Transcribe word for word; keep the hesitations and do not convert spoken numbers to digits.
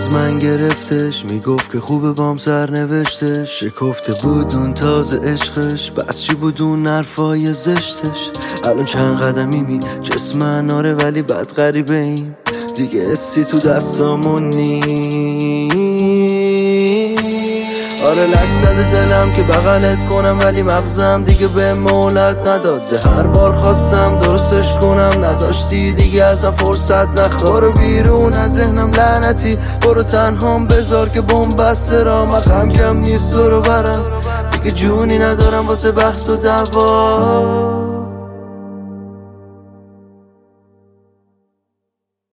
از من گرفتش، میگفت که خوبه بام سر نوشتش. شکفته بود اون تازه عشقش، بس چی بود اون حرفای زشتش. الان چند قدمی می جسم من آره ولی بد غریبه ایم دیگه، حسی تو دستامون نیست. آره لک زده دلم که بغلت کنم ولی مغزم دیگه به مولت نداده. هر بار خواستم درستش کنم نذاشتی دیگه، ازم فرصت نخواه. برو بیرون از ذهنم لعنتی، برو تنهام بذار که بمبسته را مقام کم نیست تو رو برم دیگه، جونی ندارم واسه بحث و دعوا.